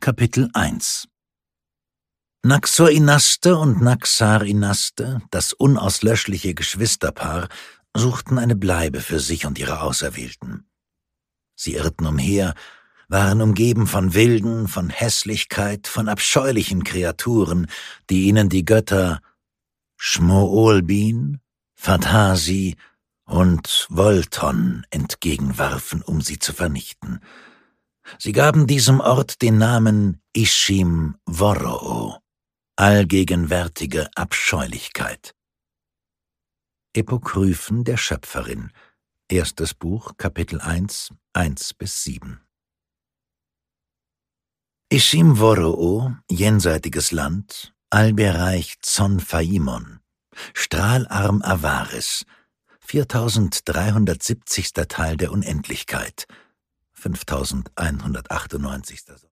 Kapitel 1 Naxor-Inaste und Naxar-Inaste, das unauslöschliche Geschwisterpaar, suchten eine Bleibe für sich und ihre Auserwählten. Sie irrten umher, waren umgeben von Wilden, von Hässlichkeit, von abscheulichen Kreaturen, die ihnen die Götter Shmoolbin, Phathasi und Volton entgegenwarfen, um sie zu vernichten. Sie gaben diesem Ort den Namen Ishim-Woroo, allgegenwärtige Abscheulichkeit. Epokryphen der Schöpferin, erstes Buch, Kapitel 1, 1-7. Ishim-Woroo, jenseitiges Land, Allbereich Zonfaimon, Strahlarm Avaris, 4370. Teil der Unendlichkeit, 5198.